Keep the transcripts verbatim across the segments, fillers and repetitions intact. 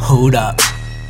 Hold up,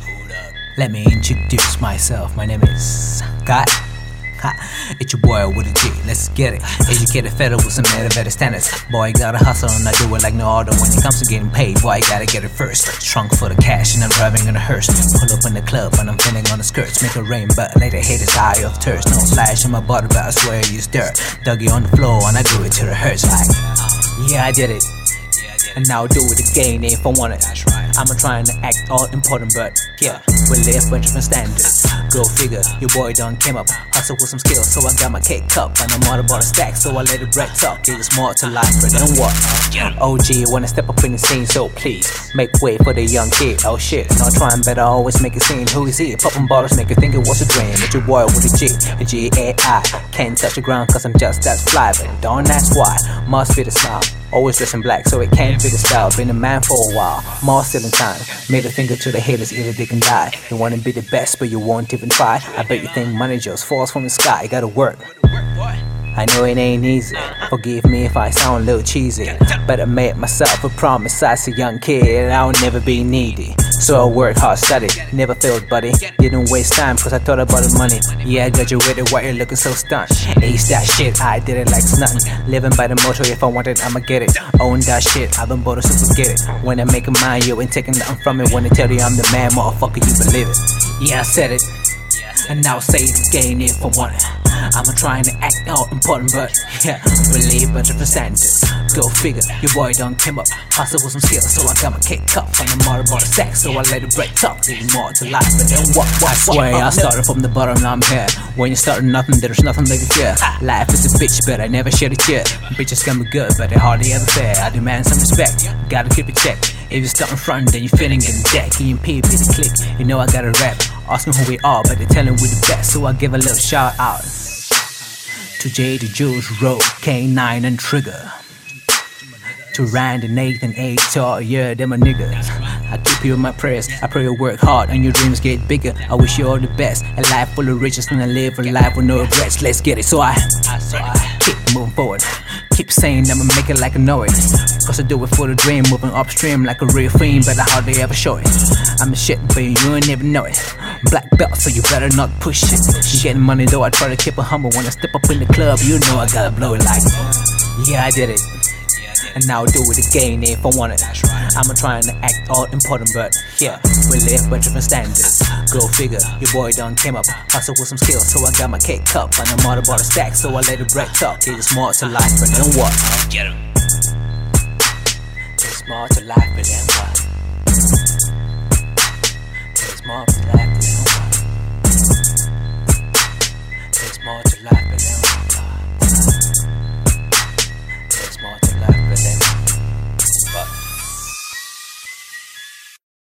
let me introduce myself. My name is Scott. Ha, it's your boy with a G, let's get it. Educated federal with some better standards. Boy, gotta hustle and I do it like no other. When it comes to getting paid, boy, gotta get it first. Trunk for the cash and I'm driving in a hearse. Pull up in the club and I'm pinning on the skirts. Make it rain, but later hit his eye of thirst. No flash in my body, but I swear you stir. Dougie on the floor and I do it till it hurts. Like, yeah, I did it. And now I'll do it again if I want it. I'm trying to act all important, but yeah, we live by different standards. Go figure, your boy done came up. Hustle with some skills, so I got my cake cup. And I'm all about a stack, so I let the bread talk. It's more to life, but then what? O G wanna step up in the scene, so please make way for the young kid. Oh shit, not trying better, always make it seem. Who is he? Popping bottles, make you think it was a dream. It's your boy with a G, a G A I. Can't touch the ground cause I'm just that fly, but don't ask why. Must be the smile. Always dressing black, so it can't be the style. Been a man for a while, more still in time. Made a finger to the haters, either they can die. You wanna be the best, but you won't even try. I bet you think money just falls from the sky. You gotta work. I know it ain't easy. Forgive me if I sound a little cheesy, but I made myself a promise as a young kid I'll never be needy. So I worked hard, studied, never failed, buddy. Didn't waste time cause I thought about the money. Yeah, I graduated while you're looking so stunned. Ace that shit, I did it like it's nothing. Living by the motto, if I want it, I'ma get it. Own that shit, I've been bored so forget it. When I make a mind, you ain't taking nothing from it. When they tell you I'm the man, motherfucker, you believe it. Yeah, I said it, and now say it again if I want it. I'm trying to act all important, but yeah, believe but different standards. Go figure, your boy done came up. Hustle with some skills, so I got my cake cup. And I'm all about a stack, so I let it break talk. There's more to life, but then what, what, what? I swear I started from the bottom, now I'm here. When you start nothing, there's nothing like a fear. Life is a bitch, but I never shed a tear. Bitches can be good, but they hardly ever fair. I demand some respect, gotta keep it checked. If you start in front, then you feeling in the deck. E M P, be the click, you know I gotta rap. Asking who we are, but they telling we the best, so I give a little shout out to J, to Jules, Road, K nine and Trigger. To Rand and Nathan, H R, yeah, them a niggas. I keep you in my prayers, I pray you work hard and your dreams get bigger. I wish you all the best, a life full of riches and I live a life with no regrets. Let's get it, so I, so I keep moving forward. Keep saying I'ma make it like I know it, cause I do it for the dream. Moving upstream like a real fiend, but I hardly ever show it. I'm a shit, but you ain't even know it. Black belt, so you better not push it. You getting money though, I try to keep it humble. When I step up in the club, you know I gotta blow it like, yeah, I did it. And now I'll do it again if I want it. I'm trying to act all important, but yeah, we live by different standards. Go figure, your boy done came up. Hustle with some skills, so I got my cake cup. And I'm all about a stack, so I let it break talk. It's more to life, but then what? Get him. There's more to life, but then what? There's more to life.